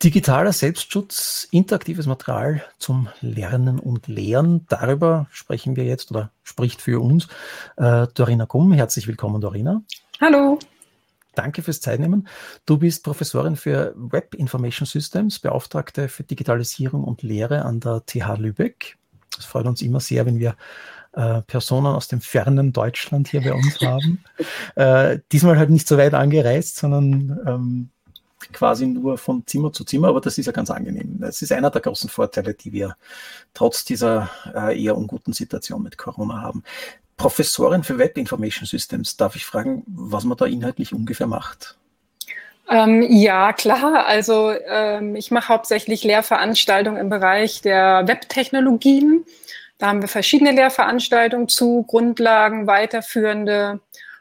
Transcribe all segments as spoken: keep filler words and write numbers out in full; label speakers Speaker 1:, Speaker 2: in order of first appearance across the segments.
Speaker 1: Digitaler Selbstschutz, interaktives Material zum Lernen und Lehren. Darüber sprechen wir jetzt oder spricht für uns äh, Dorina Gumm. Herzlich willkommen, Dorina.
Speaker 2: Hallo.
Speaker 1: Danke fürs Zeitnehmen. Du bist Professorin für Web Information Systems, Beauftragte für Digitalisierung und Lehre an der T H Lübeck. Es freut uns immer sehr, wenn wir äh, Personen aus dem fernen Deutschland hier bei uns haben. Äh, diesmal halt nicht so weit angereist, sondern ähm, quasi nur von Zimmer zu Zimmer, aber das ist ja ganz angenehm. Das ist einer der großen Vorteile, die wir trotz dieser äh, eher unguten Situation mit Corona haben. Professorin für Web Information Systems, darf ich fragen, was man da inhaltlich ungefähr macht?
Speaker 2: Ähm, ja, klar. Also ähm, ich mache hauptsächlich Lehrveranstaltungen im Bereich der Webtechnologien. Da haben wir verschiedene Lehrveranstaltungen zu, Grundlagen, weiterführende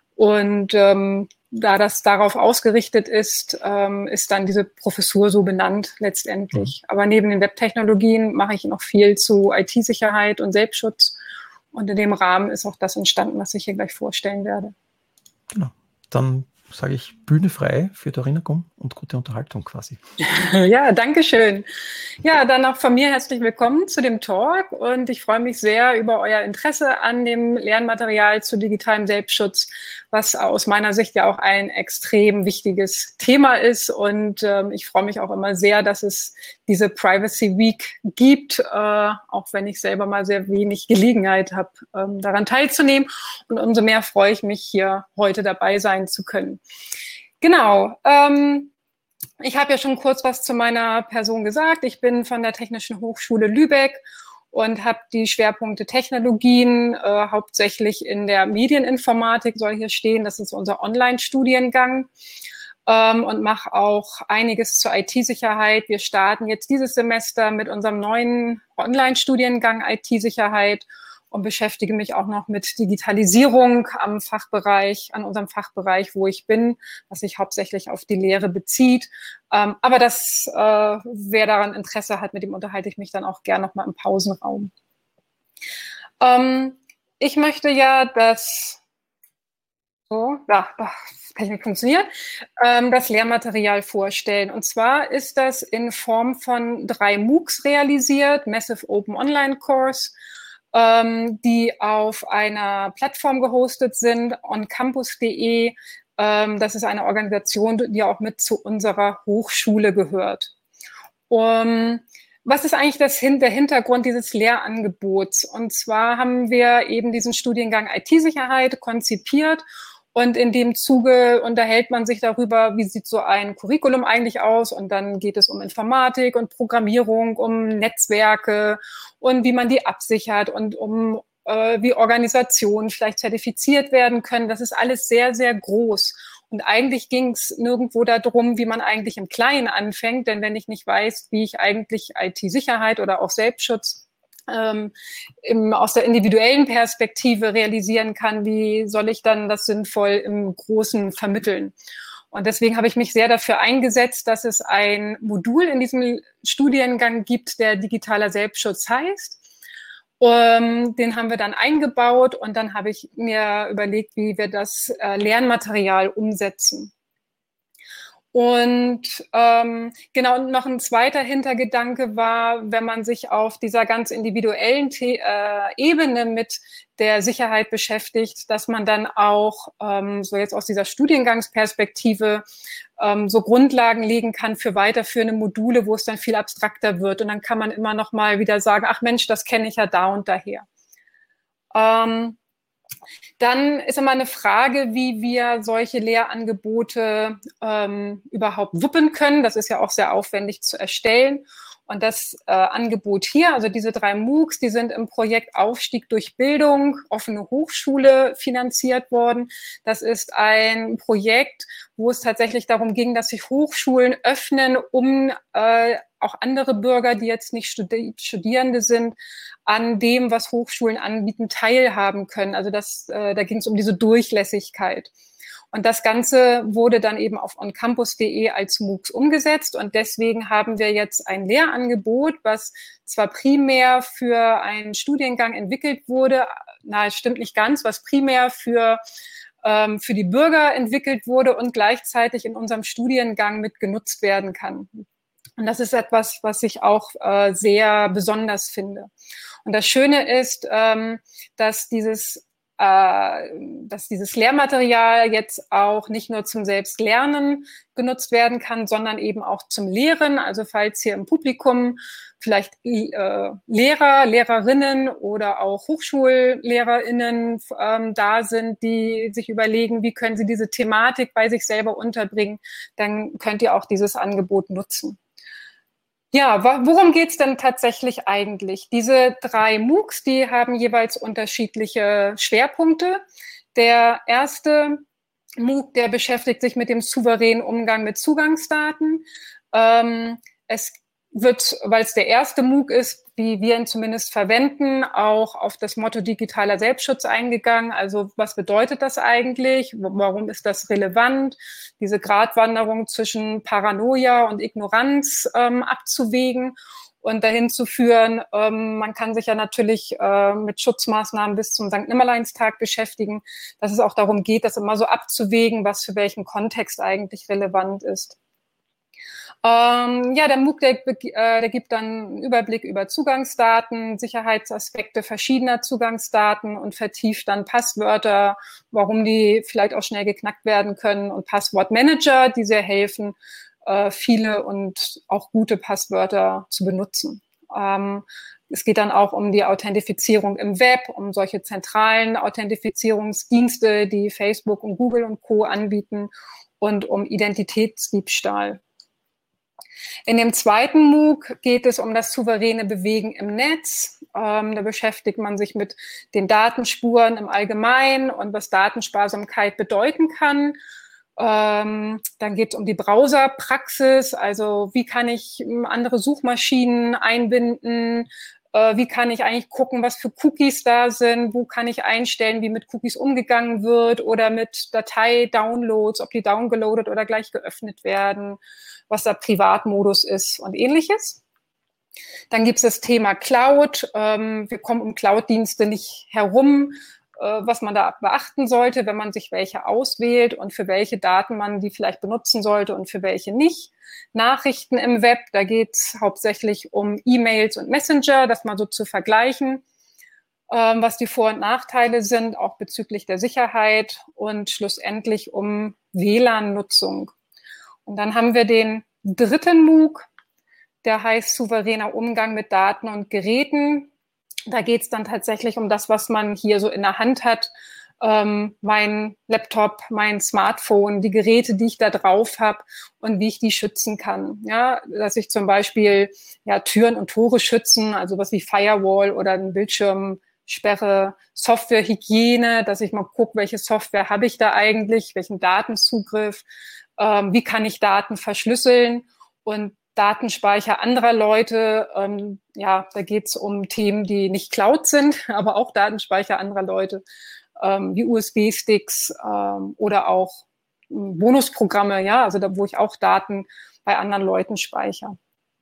Speaker 2: und ähm, da das darauf ausgerichtet ist, ähm, ist dann diese Professur so benannt letztendlich. Mhm. Aber neben den Webtechnologien mache ich noch viel zu I T-Sicherheit und Selbstschutz. Und in dem Rahmen ist auch das entstanden, was ich hier gleich vorstellen werde.
Speaker 1: Genau. Dann sage ich Bühne frei für Dorina Gumm und gute Unterhaltung quasi.
Speaker 2: Ja, danke schön. Ja, dann auch von mir herzlich willkommen zu dem Talk und ich freue mich sehr über euer Interesse an dem Lernmaterial zu digitalem Selbstschutz, was aus meiner Sicht ja auch ein extrem wichtiges Thema ist und ähm, ich freue mich auch immer sehr, dass es diese Privacy Week gibt, äh, auch wenn ich selber mal sehr wenig Gelegenheit habe, ähm, daran teilzunehmen und umso mehr freue ich mich, hier heute dabei sein zu können. Genau, ähm, ich habe ja schon kurz was zu meiner Person gesagt. Ich bin von der Technischen Hochschule Lübeck und habe die Schwerpunkte Technologien, äh, hauptsächlich in der Medieninformatik soll hier stehen. Das ist unser Online-Studiengang ähm, und mache auch einiges zur I T-Sicherheit. Wir starten jetzt dieses Semester mit unserem neuen Online-Studiengang I T-Sicherheit und beschäftige mich auch noch mit Digitalisierung am Fachbereich, an unserem Fachbereich, wo ich bin, was sich hauptsächlich auf die Lehre bezieht. Ähm, aber das, äh, wer daran Interesse hat, mit dem unterhalte ich mich dann auch gern nochmal im Pausenraum. Ähm, ich möchte ja das, so, ja, Technik funktioniert, ähm, das Lehrmaterial vorstellen. Und zwar ist das in Form von drei MOOCs realisiert, Massive Open Online Course, die auf einer Plattform gehostet sind, on campus punkt de. Das ist eine Organisation, die auch mit zu unserer Hochschule gehört. Um, was ist eigentlich das, der Hintergrund dieses Lehrangebots? Und zwar haben wir eben diesen Studiengang I T-Sicherheit konzipiert. Und in dem Zuge unterhält man sich darüber, wie sieht so ein Curriculum eigentlich aus. Und dann geht es um Informatik und Programmierung, um Netzwerke und wie man die absichert und um äh, wie Organisationen vielleicht zertifiziert werden können. Das ist alles sehr, sehr groß. Und eigentlich ging es nirgendwo darum, wie man eigentlich im Kleinen anfängt. Denn wenn ich nicht weiß, wie ich eigentlich I T-Sicherheit oder auch Selbstschutz Ähm, im, aus der individuellen Perspektive realisieren kann, wie soll ich dann das sinnvoll im Großen vermitteln. Und deswegen habe ich mich sehr dafür eingesetzt, dass es ein Modul in diesem Studiengang gibt, der digitaler Selbstschutz heißt. Um, den haben wir dann eingebaut und dann habe ich mir überlegt, wie wir das äh, Lernmaterial umsetzen. Und ähm, genau, und noch ein zweiter Hintergedanke war, wenn man sich auf dieser ganz individuellen The- äh, Ebene mit der Sicherheit beschäftigt, dass man dann auch ähm, so jetzt aus dieser Studiengangsperspektive ähm, so Grundlagen legen kann für weiterführende Module, wo es dann viel abstrakter wird. Und dann kann man immer noch mal wieder sagen, ach Mensch, das kenne ich ja da und daher. Ähm, Dann ist immer eine Frage, wie wir solche Lehrangebote ähm, überhaupt wuppen können. Das ist ja auch sehr aufwendig zu erstellen. Und das äh, Angebot hier, also diese drei MOOCs, die sind im Projekt Aufstieg durch Bildung, offene Hochschule finanziert worden. Das ist ein Projekt, wo es tatsächlich darum ging, dass sich Hochschulen öffnen, um äh, auch andere Bürger, die jetzt nicht Studi- Studierende sind, an dem, was Hochschulen anbieten, teilhaben können. Also das, äh, da ging es um diese Durchlässigkeit. Und das Ganze wurde dann eben auf on campus punkt de als MOOCs umgesetzt. Und deswegen haben wir jetzt ein Lehrangebot, was zwar primär für einen Studiengang entwickelt wurde, na, es stimmt nicht ganz, was primär für, ähm, für die Bürger entwickelt wurde und gleichzeitig in unserem Studiengang mit genutzt werden kann. Und das ist etwas, was ich auch äh, sehr besonders finde. Und das Schöne ist, ähm, dass dieses äh, dass dieses Lehrmaterial jetzt auch nicht nur zum Selbstlernen genutzt werden kann, sondern eben auch zum Lehren. Also falls hier im Publikum vielleicht äh, Lehrer, Lehrerinnen oder auch HochschullehrerInnen ähm, da sind, die sich überlegen, wie können sie diese Thematik bei sich selber unterbringen, dann könnt ihr auch dieses Angebot nutzen. Ja, worum geht's denn tatsächlich eigentlich? Diese drei MOOCs, die haben jeweils unterschiedliche Schwerpunkte. Der erste MOOC, der beschäftigt sich mit dem souveränen Umgang mit Zugangsdaten. Ähm, es wird, weil es der erste MOOC ist, wie wir ihn zumindest verwenden, auch auf das Motto digitaler Selbstschutz eingegangen. Also was bedeutet das eigentlich? Warum ist das relevant? Diese Gratwanderung zwischen Paranoia und Ignoranz ähm, abzuwägen und dahin zu führen. Ähm, man kann sich ja natürlich äh, mit Schutzmaßnahmen bis zum Sankt Nimmerleinstag beschäftigen, dass es auch darum geht, das immer so abzuwägen, was für welchen Kontext eigentlich relevant ist. Ähm, ja, der MOOC, der, äh, der gibt dann einen Überblick über Zugangsdaten, Sicherheitsaspekte verschiedener Zugangsdaten und vertieft dann Passwörter, warum die vielleicht auch schnell geknackt werden können und Passwortmanager, die sehr helfen, äh, viele und auch gute Passwörter zu benutzen. Ähm, es geht dann auch um die Authentifizierung im Web, um solche zentralen Authentifizierungsdienste, die Facebook und Google und Co. anbieten und um Identitätsdiebstahl. In dem zweiten MOOC geht es um das souveräne Bewegen im Netz. Ähm, da beschäftigt man sich mit den Datenspuren im Allgemeinen und was Datensparsamkeit bedeuten kann. Ähm, dann geht es um die Browserpraxis, also wie kann ich andere Suchmaschinen einbinden, äh, wie kann ich eigentlich gucken, was für Cookies da sind, wo kann ich einstellen, wie mit Cookies umgegangen wird oder mit Datei-Downloads, ob die downgeloadet oder gleich geöffnet werden, was der Privatmodus ist und ähnliches. Dann gibt es das Thema Cloud. Ähm, wir kommen um Cloud-Dienste nicht herum, äh, was man da beachten sollte, wenn man sich welche auswählt und für welche Daten man die vielleicht benutzen sollte und für welche nicht. Nachrichten im Web, da geht es hauptsächlich um E-Mails und Messenger, das mal so zu vergleichen, ähm, was die Vor- und Nachteile sind, auch bezüglich der Sicherheit und schlussendlich um W L A N-Nutzung. Und dann haben wir den dritten MOOC, der heißt souveräner Umgang mit Daten und Geräten. Da geht es dann tatsächlich um das, was man hier so in der Hand hat. Ähm, mein Laptop, mein Smartphone, die Geräte, die ich da drauf habe und wie ich die schützen kann. Ja, dass ich zum Beispiel ja, Türen und Tore schützen, also was wie Firewall oder ein Bildschirmsperre, Softwarehygiene, dass ich mal gucke, welche Software habe ich da eigentlich, welchen Datenzugriff, ähm, wie kann ich Daten verschlüsseln und Datenspeicher anderer Leute. Ähm, ja, da geht es um Themen, die nicht Cloud sind, aber auch Datenspeicher anderer Leute, ähm, wie U S B-Sticks ähm, oder auch ähm, Bonusprogramme, ja, also da, wo ich auch Daten bei anderen Leuten speichere.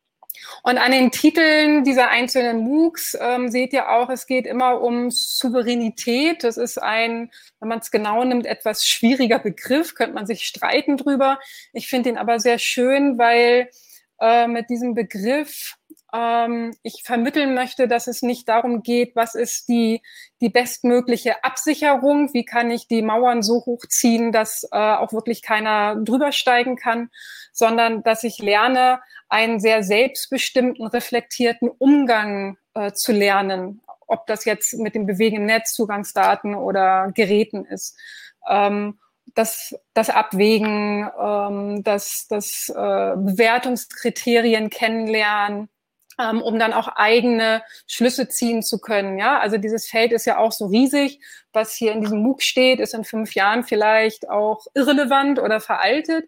Speaker 2: Und an den Titeln dieser einzelnen MOOCs ähm, seht ihr auch, es geht immer um Souveränität. Das ist ein, wenn man es genau nimmt, etwas schwieriger Begriff, könnte man sich streiten drüber. Ich finde ihn aber sehr schön, weil äh, mit diesem Begriff ähm, ich vermitteln möchte, dass es nicht darum geht, was ist die, die bestmögliche Absicherung, wie kann ich die Mauern so hochziehen, dass äh, auch wirklich keiner drüber steigen kann, sondern dass ich lerne, einen sehr selbstbestimmten, reflektierten Umgang äh, zu lernen, ob das jetzt mit dem Bewegen im Netz, Zugangsdaten oder Geräten ist. Ähm, das, das Abwägen, ähm, das, das äh, Bewertungskriterien kennenlernen, ähm, um dann auch eigene Schlüsse ziehen zu können. Ja, also dieses Feld ist ja auch so riesig. Was hier in diesem MOOC steht, ist in fünf Jahren vielleicht auch irrelevant oder veraltet.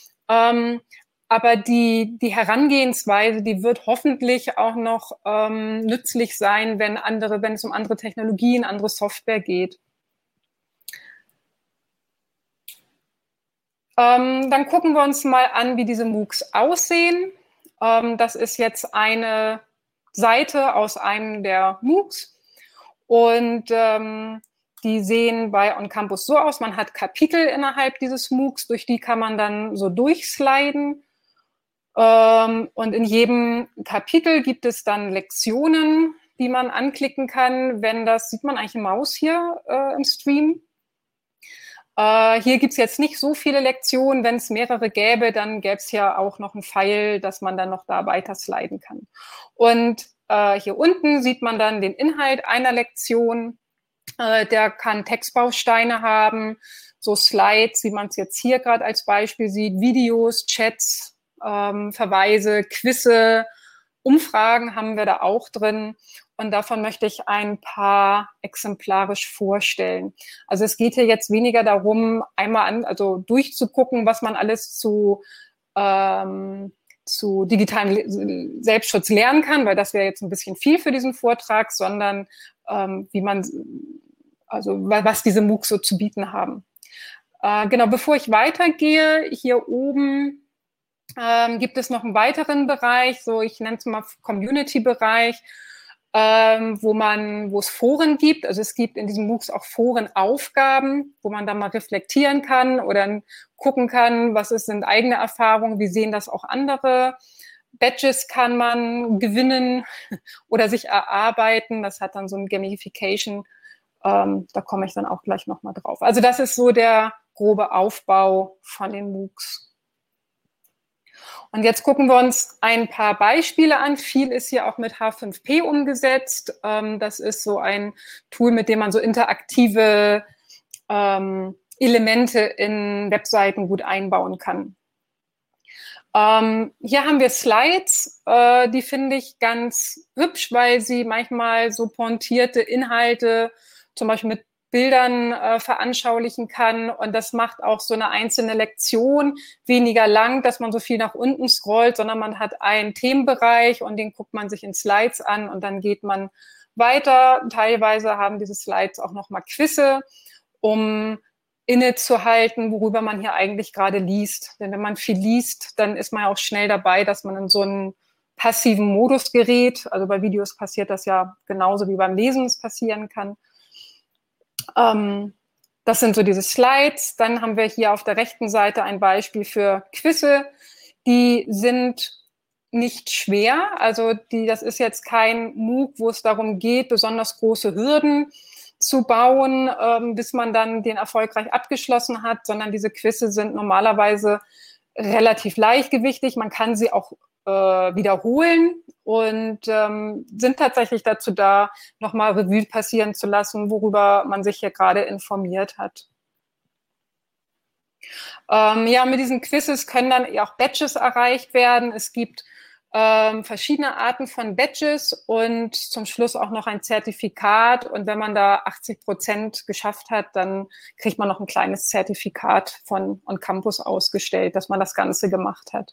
Speaker 2: Ähm, aber die, die Herangehensweise, die wird hoffentlich auch noch ähm, nützlich sein, wenn andere, wenn es um andere Technologien, andere Software geht. Ähm, dann gucken wir uns mal an, wie diese MOOCs aussehen. Ähm, das ist jetzt eine Seite aus einem der MOOCs. Und ähm, die sehen bei On Campus so aus, man hat Kapitel innerhalb dieses MOOCs, durch die kann man dann so durchsliden. Ähm, und in jedem Kapitel gibt es dann Lektionen, die man anklicken kann. Wenn das, sieht man eigentlich eine Maus hier äh, im Stream. Äh, hier gibt es jetzt nicht so viele Lektionen. Wenn es mehrere gäbe, dann gäbe es ja auch noch ein Pfeil, dass man dann noch da weiter sliden kann. Und äh, hier unten sieht man dann den Inhalt einer Lektion. Äh, der kann Textbausteine haben, so Slides, wie man es jetzt hier gerade als Beispiel sieht, Videos, Chats, ähm, Verweise, Quizze, Umfragen haben wir da auch drin. Und davon möchte ich ein paar exemplarisch vorstellen. Also es geht hier jetzt weniger darum, einmal an, also durchzugucken, was man alles zu, ähm, zu digitalem Selbstschutz lernen kann, weil das wäre jetzt ein bisschen viel für diesen Vortrag, sondern ähm, wie man, also was diese MOOCs so zu bieten haben. Äh, genau, bevor ich weitergehe, hier oben ähm, gibt es noch einen weiteren Bereich, so ich nenne es mal Community-Bereich, Ähm, wo man, wo es Foren gibt. Also es gibt in diesem MOOCs auch Forenaufgaben, wo man dann mal reflektieren kann oder gucken kann, was ist, sind eigene Erfahrungen, wie sehen das auch andere. Badges kann man gewinnen oder sich erarbeiten. Das hat dann so ein Gamification. Ähm, da komme ich dann auch gleich nochmal drauf. Also das ist so der grobe Aufbau von den MOOCs. Und jetzt gucken wir uns ein paar Beispiele an. Viel ist hier auch mit H fünf P umgesetzt. Das ist so ein Tool, mit dem man so interaktive Elemente in Webseiten gut einbauen kann. Hier haben wir Slides, die finde ich ganz hübsch, weil sie manchmal so pointierte Inhalte, zum Beispiel mit Bildern äh, veranschaulichen kann, und das macht auch so eine einzelne Lektion weniger lang, dass man so viel nach unten scrollt, sondern man hat einen Themenbereich und den guckt man sich in Slides an und dann geht man weiter. Teilweise haben diese Slides auch nochmal Quizze, um innezuhalten, worüber man hier eigentlich gerade liest. Denn wenn man viel liest, dann ist man ja auch schnell dabei, dass man in so einen passiven Modus gerät. Also bei Videos passiert das ja genauso wie beim Lesen es passieren kann. Ähm, das sind so diese Slides. Dann haben wir hier auf der rechten Seite ein Beispiel für Quizze. Die sind nicht schwer. Also die, das ist jetzt kein MOOC, wo es darum geht, besonders große Hürden zu bauen, ähm, bis man dann den erfolgreich abgeschlossen hat, sondern diese Quizze sind normalerweise relativ leichtgewichtig. Man kann sie auch äh, wiederholen und ähm, sind tatsächlich dazu da, nochmal Revue passieren zu lassen, worüber man sich hier gerade informiert hat. Ähm, ja, mit diesen Quizzes können dann auch Badges erreicht werden. Es gibt ähm, verschiedene Arten von Badges und zum Schluss auch noch ein Zertifikat. Und wenn man da achtzig Prozent geschafft hat, dann kriegt man noch ein kleines Zertifikat von On Campus ausgestellt, dass man das Ganze gemacht hat.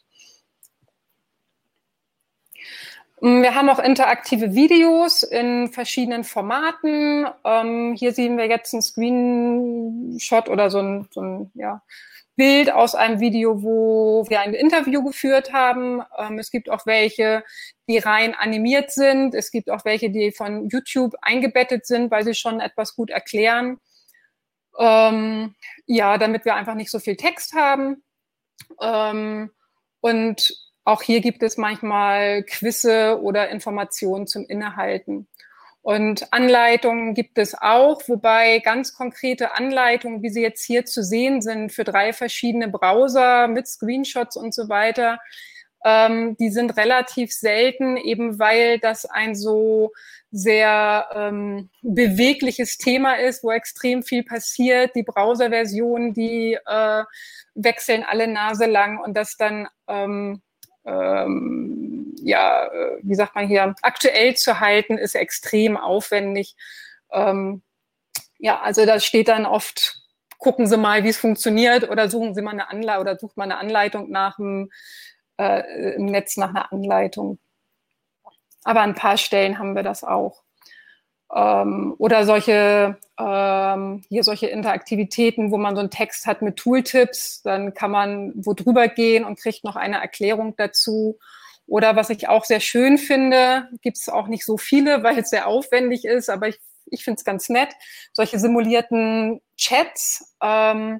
Speaker 2: Wir haben auch interaktive Videos in verschiedenen Formaten. Ähm, hier sehen wir jetzt einen Screenshot oder so ein, so ein ja, Bild aus einem Video, wo wir ein Interview geführt haben. Ähm, es gibt auch welche, die rein animiert sind. Es gibt auch welche, die von YouTube eingebettet sind, weil sie schon etwas gut erklären. Ähm, ja, damit wir einfach nicht so viel Text haben. Ähm, und auch hier gibt es manchmal Quizze oder Informationen zum Innehalten. Und Anleitungen gibt es auch, wobei ganz konkrete Anleitungen, wie sie jetzt hier zu sehen sind, für drei verschiedene Browser mit Screenshots und so weiter, ähm, die sind relativ selten, eben weil das ein so sehr ähm, bewegliches Thema ist, wo extrem viel passiert. Die Browserversionen, die äh, wechseln alle Nase lang und das dann ähm, Ähm, ja, wie sagt man hier, aktuell zu halten, ist extrem aufwendig. Ähm, ja, also da steht dann oft, gucken Sie mal, wie es funktioniert, oder suchen Sie mal eine Anleitung oder sucht mal eine Anleitung nach dem, äh, im Netz nach einer Anleitung. Aber an ein paar Stellen haben wir das auch. Ähm, oder solche, ähm, hier solche Interaktivitäten, wo man so einen Text hat mit Tooltips, dann kann man wo drüber gehen und kriegt noch eine Erklärung dazu. Oder was ich auch sehr schön finde, gibt es auch nicht so viele, weil es sehr aufwendig ist, aber ich, ich finde es ganz nett, solche simulierten Chats, ähm,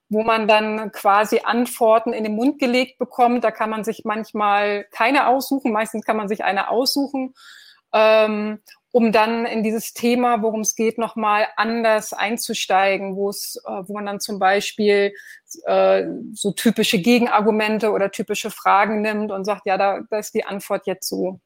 Speaker 2: wo man dann quasi Antworten in den Mund gelegt bekommt. Da kann man sich manchmal keine aussuchen, meistens kann man sich eine aussuchen, ähm, um dann in dieses Thema, worum es geht, nochmal anders einzusteigen, wo es, äh, wo man dann zum Beispiel äh, so typische Gegenargumente oder typische Fragen nimmt und sagt, ja, da, da ist die Antwort jetzt so.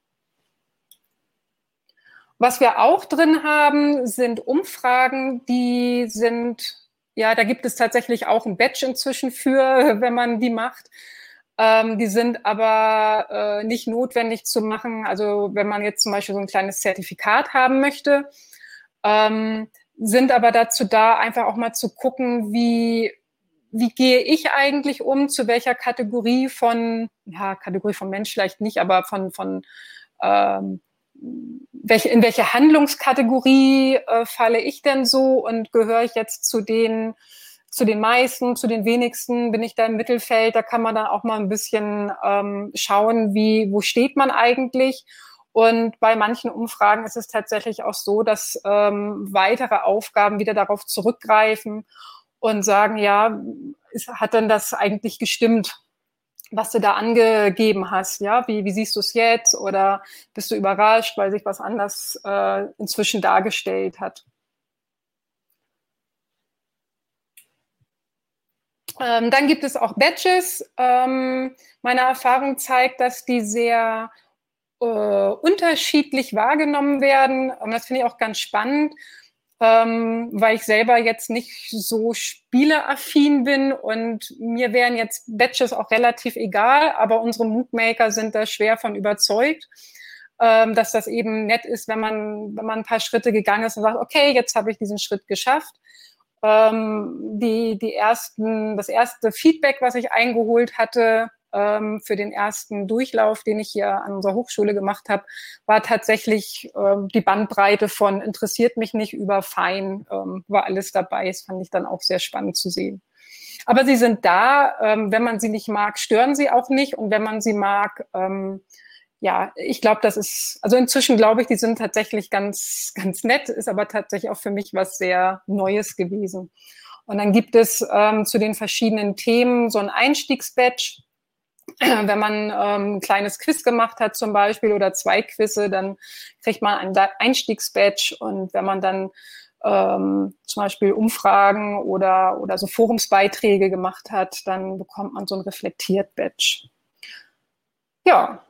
Speaker 2: Was wir auch drin haben, sind Umfragen, die sind, ja, da gibt es tatsächlich auch ein Badge inzwischen für, wenn man die macht. Ähm, die sind aber äh, nicht notwendig zu machen. Also wenn man jetzt zum Beispiel so ein kleines Zertifikat haben möchte, ähm, sind aber dazu da, einfach auch mal zu gucken, wie, wie gehe ich eigentlich um, zu welcher Kategorie von, ja, Kategorie von Mensch vielleicht nicht, aber von, von ähm, welche, in welche Handlungskategorie äh, falle ich denn so und gehöre ich jetzt zu den zu den meisten, zu den wenigsten, bin ich da im Mittelfeld, da kann man dann auch mal ein bisschen ähm, schauen, wie, wo steht man eigentlich. Und bei manchen Umfragen ist es tatsächlich auch so, dass ähm, weitere Aufgaben wieder darauf zurückgreifen und sagen, ja, ist, hat denn das eigentlich gestimmt, was du da angegeben hast? Ja, wie, wie siehst du es jetzt? Oder bist du überrascht, weil sich was anders äh, inzwischen dargestellt hat? Ähm, dann gibt es auch Badges. Ähm, meine Erfahrung zeigt, dass die sehr äh, unterschiedlich wahrgenommen werden. Und das finde ich auch ganz spannend, ähm, weil ich selber jetzt nicht so spieleaffin bin und mir wären jetzt Badges auch relativ egal, aber unsere MOOC-Maker sind da schwer von überzeugt, ähm, dass das eben nett ist, wenn man, wenn man ein paar Schritte gegangen ist und sagt, okay, jetzt habe ich diesen Schritt geschafft. Ähm, die, die ersten, das erste Feedback, was ich eingeholt hatte ähm, für den ersten Durchlauf, den ich hier an unserer Hochschule gemacht habe, war tatsächlich ähm, die Bandbreite von interessiert mich nicht über fein, ähm, war alles dabei. Das fand ich dann auch sehr spannend zu sehen. Aber sie sind da. Ähm, wenn man sie nicht mag, stören sie auch nicht. Und wenn man sie mag, ähm, ja, ich glaube, das ist, also inzwischen glaube ich, die sind tatsächlich ganz, ganz nett, ist aber tatsächlich auch für mich was sehr Neues gewesen. Und dann gibt es ähm, zu den verschiedenen Themen so ein Einstiegsbadge. Wenn man ähm, ein kleines Quiz gemacht hat zum Beispiel oder zwei Quizze, dann kriegt man ein Einstiegsbadge. Und wenn man dann ähm, zum Beispiel Umfragen oder, oder so Forumsbeiträge gemacht hat, dann bekommt man so ein Reflektiert-Badge. Ja,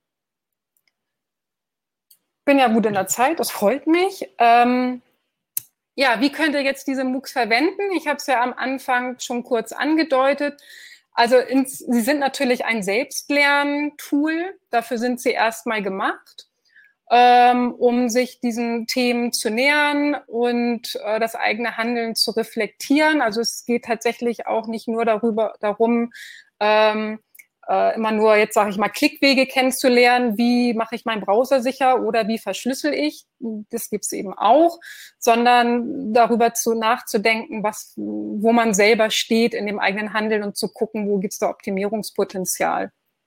Speaker 2: bin ja gut in der Zeit, das freut mich. Ähm, ja, wie könnt ihr jetzt diese MOOCs verwenden? Ich habe es ja am Anfang schon kurz angedeutet. Also ins, sie sind natürlich ein Selbstlerntool, dafür sind sie erstmal gemacht, ähm, um sich diesen Themen zu nähern und äh, das eigene Handeln zu reflektieren. Also es geht tatsächlich auch nicht nur darüber, darum, ähm, äh, immer nur, jetzt sage ich mal, Klickwege kennenzulernen, wie mache ich meinen Browser sicher oder wie verschlüssel ich, das gibt es eben auch, sondern darüber zu nachzudenken, was, wo man selber steht in dem eigenen Handeln und zu gucken, wo gibt es da Optimierungspotenzial.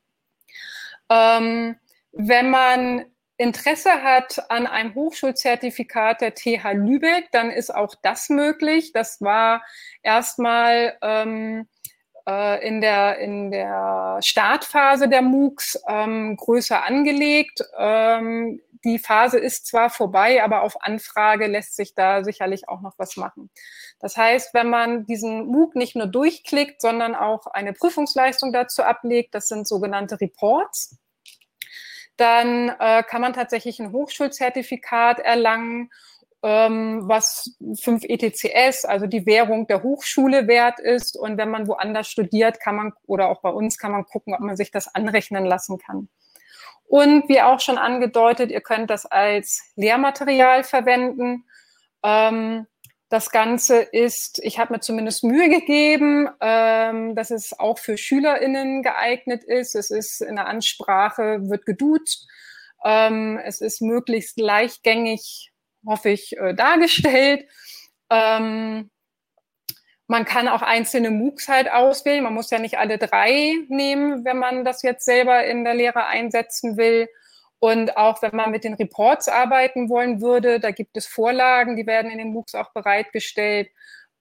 Speaker 2: Ähm, wenn man Interesse hat an einem Hochschulzertifikat der T H Lübeck, dann ist auch das möglich. Das war erstmal ähm, in der, in der Startphase der MOOCs ähm, größer angelegt. Ähm, die Phase ist zwar vorbei, aber auf Anfrage lässt sich da sicherlich auch noch was machen. Das heißt, wenn man diesen MOOC nicht nur durchklickt, sondern auch eine Prüfungsleistung dazu ablegt, das sind sogenannte Reports, dann äh, kann man tatsächlich ein Hochschulzertifikat erlangen, was fünf E T C S, also die Währung der Hochschule wert ist. Und wenn man woanders studiert, kann man, oder auch bei uns, kann man gucken, ob man sich das anrechnen lassen kann. Und wie auch schon angedeutet, ihr könnt das als Lehrmaterial verwenden. Das Ganze ist, ich habe mir zumindest Mühe gegeben, dass es auch für SchülerInnen geeignet ist. Es ist in der Ansprache, wird geduzt. Es ist möglichst leichtgängig, hoffe ich, äh, dargestellt. Ähm, man kann auch einzelne MOOCs halt auswählen. Man muss ja nicht alle drei nehmen, wenn man das jetzt selber in der Lehre einsetzen will. Und auch wenn man mit den Reports arbeiten wollen würde, da gibt es Vorlagen, die werden in den MOOCs auch bereitgestellt.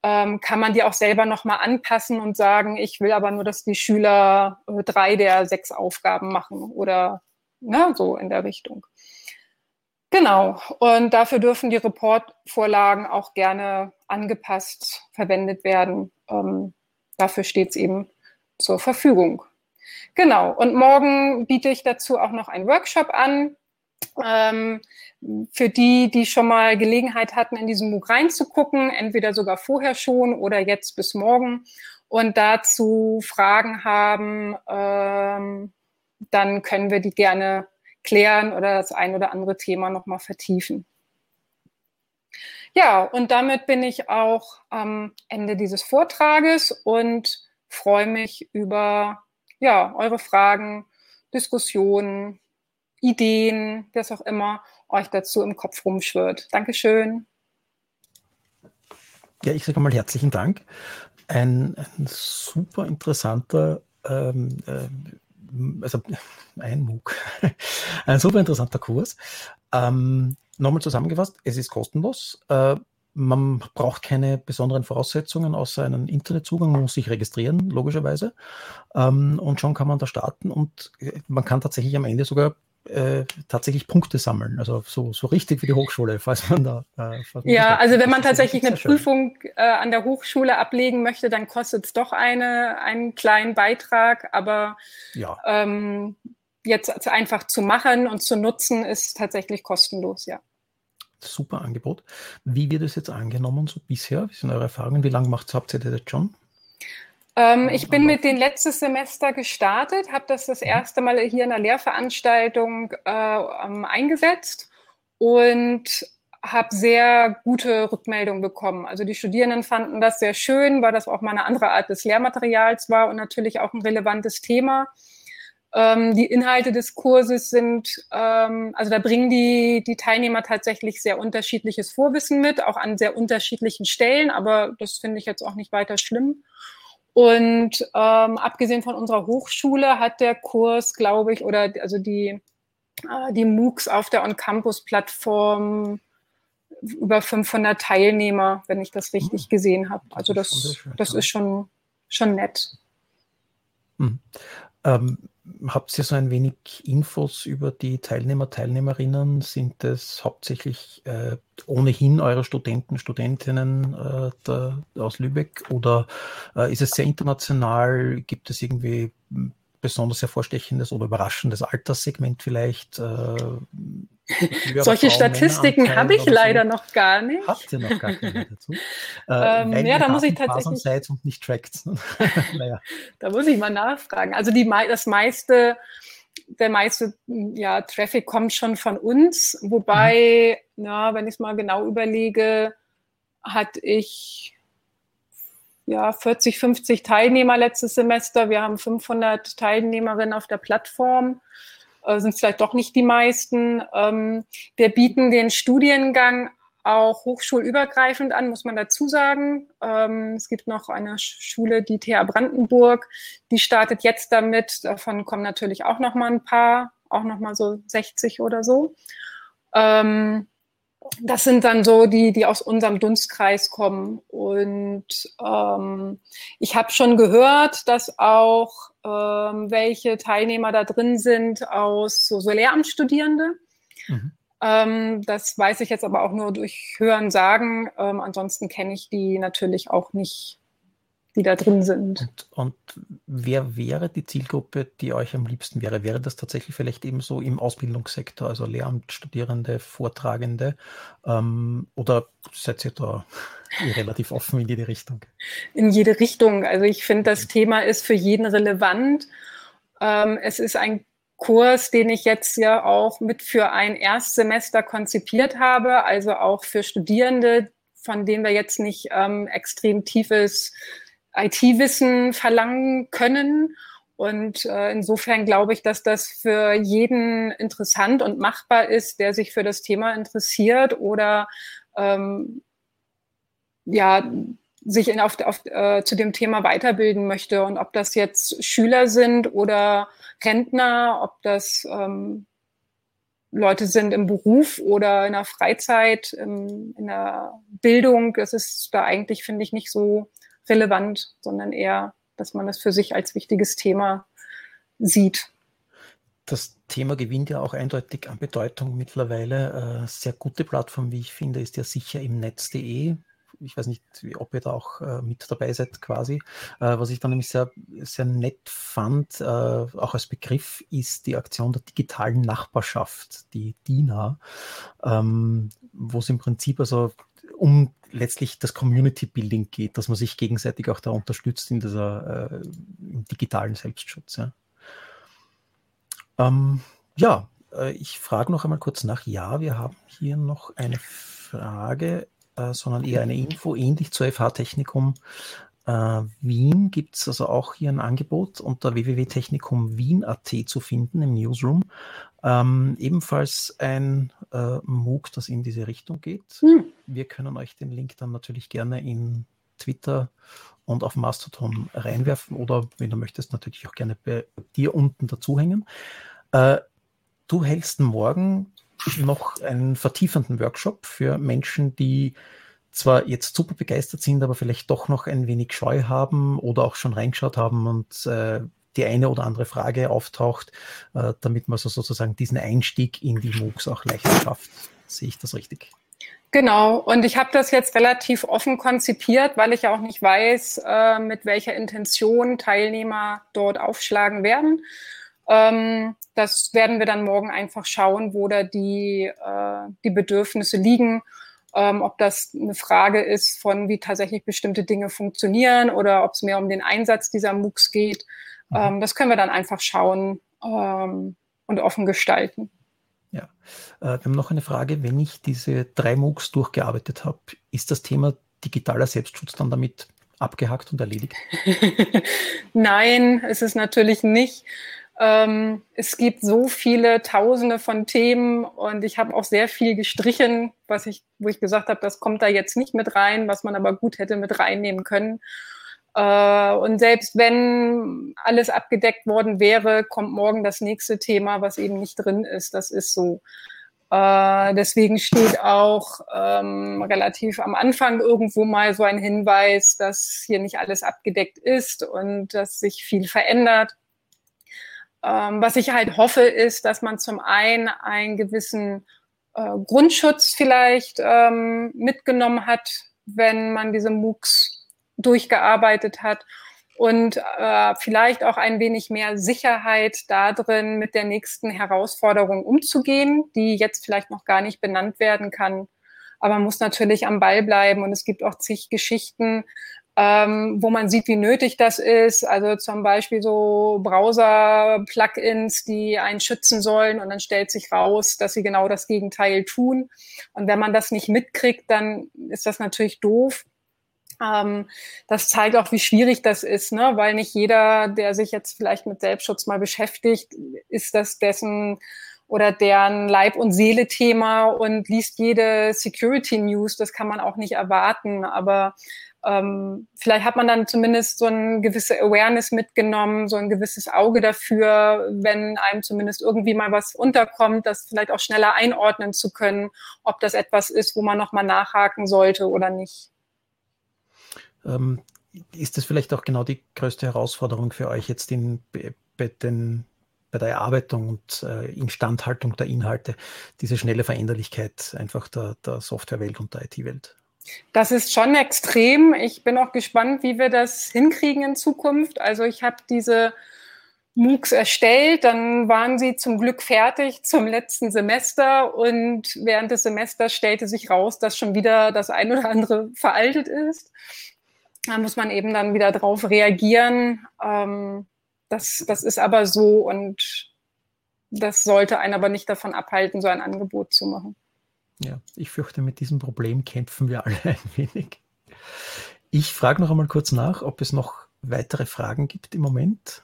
Speaker 2: ähm, kann man die auch selber nochmal anpassen und sagen, ich will aber nur, dass die Schüler äh, drei der sechs Aufgaben machen oder ne, so in der Richtung. Genau, und dafür dürfen die Reportvorlagen auch gerne angepasst verwendet werden. Ähm, dafür steht es eben zur Verfügung. Genau, und morgen biete ich dazu auch noch einen Workshop an. Ähm, für die, die schon mal Gelegenheit hatten, in diesen MOOC reinzugucken, entweder sogar vorher schon oder jetzt bis morgen und dazu Fragen haben, ähm, dann können wir die gerne klären oder das ein oder andere Thema nochmal vertiefen. Ja, und damit bin ich auch am Ende dieses Vortrages und freue mich über ja, eure Fragen, Diskussionen, Ideen, was auch immer euch dazu im Kopf rumschwirrt. Dankeschön.
Speaker 1: Ja, ich sage mal herzlichen Dank. Ein, ein super interessanter, ähm, äh, also ein MOOC, ein super interessanter Kurs. Ähm, nochmal zusammengefasst, es ist kostenlos. Äh, man braucht keine besonderen Voraussetzungen außer einen Internetzugang, man muss sich registrieren, logischerweise. Ähm, und schon kann man da starten und man kann tatsächlich am Ende sogar Äh, tatsächlich Punkte sammeln, also so, so richtig wie die Hochschule, falls man da... Äh, falls man
Speaker 2: ja, also wenn man
Speaker 1: das
Speaker 2: tatsächlich eine
Speaker 1: schön.
Speaker 2: Prüfung äh, an der Hochschule ablegen möchte, dann kostet es doch eine, einen kleinen Beitrag, aber
Speaker 1: ja.
Speaker 2: ähm, jetzt einfach zu machen und zu nutzen, ist tatsächlich kostenlos, ja.
Speaker 1: Super Angebot. Wie wird es jetzt angenommen, so bisher? Wie sind eure Erfahrungen? Wie lange macht, habt ihr das jetzt schon?
Speaker 2: Ähm, ich bin mit den letztes Semester gestartet, habe das das erste Mal hier in der Lehrveranstaltung äh, eingesetzt und habe sehr gute Rückmeldungen bekommen. Also die Studierenden fanden das sehr schön, weil das auch mal eine andere Art des Lehrmaterials war und natürlich auch ein relevantes Thema. Ähm, die Inhalte des Kurses sind, ähm, also da bringen die, die Teilnehmer tatsächlich sehr unterschiedliches Vorwissen mit, auch an sehr unterschiedlichen Stellen, aber das finde ich jetzt auch nicht weiter schlimm. Und ähm, abgesehen von unserer Hochschule hat der Kurs, glaube ich, oder also die, äh, die MOOCs auf der On-Campus-Plattform über fünfhundert Teilnehmer, wenn ich das richtig gesehen habe. Also das, das, schön, das ja. ist schon, schon nett.
Speaker 1: Hm. Ähm, habt ihr so ein wenig Infos über die Teilnehmer, Teilnehmerinnen? Sind es hauptsächlich äh, ohnehin eure Studenten, Studentinnen äh, da, aus Lübeck oder äh, ist es sehr international? Gibt es irgendwie besonders hervorstechendes oder überraschendes Alterssegment vielleicht? Äh,
Speaker 2: Solche
Speaker 1: Frauen,
Speaker 2: Statistiken habe ich
Speaker 1: so?
Speaker 2: leider noch gar nicht.
Speaker 1: Habt ihr noch gar keine dazu? Äh,
Speaker 2: ähm,
Speaker 1: weil
Speaker 2: ja,
Speaker 1: ihr
Speaker 2: da muss ich tatsächlich
Speaker 1: seid und nicht trackt. Naja.
Speaker 2: Da muss ich mal nachfragen. Also die, das meiste, der meiste ja, Traffic kommt schon von uns, wobei, mhm. na, wenn ich es mal genau überlege, hatte ich ja vierzig, fünfzig Teilnehmer letztes Semester. Wir haben fünfhundert Teilnehmerinnen auf der Plattform. Äh, sind vielleicht doch nicht die meisten. Ähm, wir bieten den Studiengang auch hochschulübergreifend an, muss man dazu sagen. Ähm, es gibt noch eine Schule, die T H Brandenburg, die startet jetzt damit. Davon kommen natürlich auch noch mal ein paar, auch noch mal so sechzig oder so. Ähm, das sind dann so die, die aus unserem Dunstkreis kommen. Und ähm, ich habe schon gehört, dass auch ähm, welche Teilnehmer da drin sind aus so, so Lehramtsstudierende. Mhm. Ähm, das weiß ich jetzt aber auch nur durch Hören sagen. Ähm, ansonsten kenne ich die natürlich auch nicht, die da drin sind.
Speaker 1: Und, und wer wäre die Zielgruppe, die euch am liebsten wäre? Wäre das tatsächlich vielleicht eben so im Ausbildungssektor, also Lehramtsstudierende, Vortragende? Ähm, oder seid ihr da relativ offen in jede Richtung?
Speaker 2: In jede Richtung. Also ich finde, das Thema ist für jeden relevant. Ähm, es ist ein Kurs, den ich jetzt ja auch mit für ein Erstsemester konzipiert habe, also auch für Studierende, von denen wir jetzt nicht ähm, extrem tiefes I T-Wissen verlangen können. Und äh, insofern glaube ich, dass das für jeden interessant und machbar ist, der sich für das Thema interessiert oder ähm, ja, sich in, auf, auf, äh, zu dem Thema weiterbilden möchte. Und ob das jetzt Schüler sind oder Rentner, ob das ähm, Leute sind im Beruf oder in der Freizeit, in, in der Bildung. Das ist da eigentlich, finde ich, nicht so relevant, sondern eher, dass man das für sich als wichtiges Thema sieht.
Speaker 1: Das Thema gewinnt ja auch eindeutig an Bedeutung mittlerweile. Äh, sehr gute Plattform, wie ich finde, ist ja sicher im Netz punkt de. Ich weiß nicht, ob ihr da auch äh, mit dabei seid quasi. Äh, was ich dann nämlich sehr, sehr nett fand, äh, auch als Begriff, ist die Aktion der digitalen Nachbarschaft, die D I N A, ähm, wo es im Prinzip also um letztlich das Community Building geht, dass man sich gegenseitig auch da unterstützt in dieser äh, im digitalen Selbstschutz. Ja, ähm, ja äh, ich frage noch einmal kurz nach. Ja, wir haben hier noch eine Frage, äh, sondern eher eine Info, ähnlich zur F H Technikum äh, Wien gibt es also auch hier ein Angebot unter w w w punkt technikum wien punkt a t zu finden im Newsroom. Ähm, ebenfalls ein äh, MOOC, das in diese Richtung geht. Hm. Wir können euch den Link dann natürlich gerne in Twitter und auf Mastodon reinwerfen oder, wenn du möchtest, natürlich auch gerne bei dir unten dazuhängen. Äh, du hältst morgen noch einen vertiefenden Workshop für Menschen, die zwar jetzt super begeistert sind, aber vielleicht doch noch ein wenig Scheu haben oder auch schon reingeschaut haben und äh, die eine oder andere Frage auftaucht, äh, damit man so sozusagen diesen Einstieg in die MOOCs auch leichter schafft. Sehe ich das richtig?
Speaker 2: Genau, und ich habe das jetzt relativ offen konzipiert, weil ich ja auch nicht weiß, äh, mit welcher Intention Teilnehmer dort aufschlagen werden. Ähm, das werden wir dann morgen einfach schauen, wo da die, äh, die Bedürfnisse liegen. Ähm, ob das eine Frage ist von, wie tatsächlich bestimmte Dinge funktionieren oder ob es mehr um den Einsatz dieser MOOCs geht. Mhm. Ähm, das können wir dann einfach schauen ähm, und offen gestalten.
Speaker 1: Ja, äh, wir haben noch eine Frage. Wenn ich diese drei MOOCs durchgearbeitet habe, ist das Thema digitaler Selbstschutz dann damit abgehakt und erledigt?
Speaker 2: Nein, ist es natürlich nicht. Ähm, es gibt so viele Tausende von Themen und ich habe auch sehr viel gestrichen, was ich, wo ich gesagt habe, das kommt da jetzt nicht mit rein, was man aber gut hätte mit reinnehmen können. Äh, und selbst wenn alles abgedeckt worden wäre, kommt morgen das nächste Thema, was eben nicht drin ist. Das ist so. Äh, deswegen steht auch ähm, relativ am Anfang irgendwo mal so ein Hinweis, dass hier nicht alles abgedeckt ist und dass sich viel verändert. Ähm, was ich halt hoffe, ist, dass man zum einen einen gewissen äh, Grundschutz vielleicht ähm, mitgenommen hat, wenn man diese MOOCs durchgearbeitet hat und äh, vielleicht auch ein wenig mehr Sicherheit darin, mit der nächsten Herausforderung umzugehen, die jetzt vielleicht noch gar nicht benannt werden kann. Aber man muss natürlich am Ball bleiben und es gibt auch zig Geschichten, Ähm, wo man sieht, wie nötig das ist. Also zum Beispiel so Browser-Plugins, die einen schützen sollen und dann stellt sich raus, dass sie genau das Gegenteil tun. Und wenn man das nicht mitkriegt, dann ist das natürlich doof. Ähm, das zeigt auch, wie schwierig das ist, ne? Weil nicht jeder, der sich jetzt vielleicht mit Selbstschutz mal beschäftigt, ist das dessen oder deren Leib- und Seele-Thema und liest jede Security-News. Das kann man auch nicht erwarten, aber Ähm, vielleicht hat man dann zumindest so eine gewisse Awareness mitgenommen, so ein gewisses Auge dafür, wenn einem zumindest irgendwie mal was unterkommt, das vielleicht auch schneller einordnen zu können, ob das etwas ist, wo man nochmal nachhaken sollte oder nicht.
Speaker 1: Ähm, ist das vielleicht auch genau die größte Herausforderung für euch jetzt in, bei, den, bei der Erarbeitung und äh, Instandhaltung der Inhalte, diese schnelle Veränderlichkeit einfach der, der Softwarewelt und der I T-Welt?
Speaker 2: Das ist schon extrem. Ich bin auch gespannt, wie wir das hinkriegen in Zukunft. Also ich habe diese MOOCs erstellt, dann waren sie zum Glück fertig zum letzten Semester und während des Semesters stellte sich raus, dass schon wieder das ein oder andere veraltet ist. Da muss man eben dann wieder drauf reagieren. Das, das ist aber so und das sollte einen aber nicht davon abhalten, so ein Angebot zu machen.
Speaker 1: Ja, ich fürchte, mit diesem Problem kämpfen wir alle ein wenig. Ich frage noch einmal kurz nach, ob es noch weitere Fragen gibt im Moment.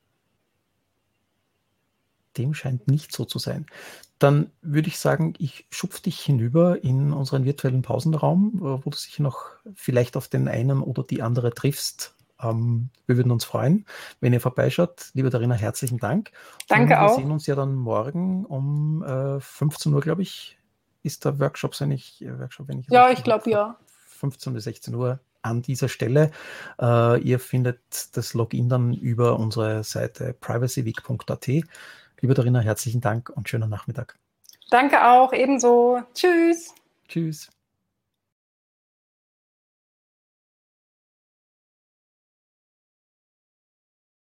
Speaker 1: Dem scheint nicht so zu sein. Dann würde ich sagen, ich schupfe dich hinüber in unseren virtuellen Pausenraum, wo du sicher noch vielleicht auf den einen oder die andere triffst, Ähm, wir würden uns freuen, wenn ihr vorbeischaut. Liebe Darina, herzlichen Dank.
Speaker 2: Danke
Speaker 1: und wir
Speaker 2: auch.
Speaker 1: sehen uns ja dann morgen um äh, fünfzehn Uhr, glaube ich, ist der Workshop, wenn ich, äh, Workshop, wenn ich
Speaker 2: Ja, ich glaube, ja.
Speaker 1: fünfzehn bis sechzehn Uhr an dieser Stelle. Äh, ihr findet das Login dann über unsere Seite privacyweek punkt a t. Liebe Darina, herzlichen Dank und schönen Nachmittag.
Speaker 2: Danke auch, ebenso. Tschüss.
Speaker 1: Tschüss.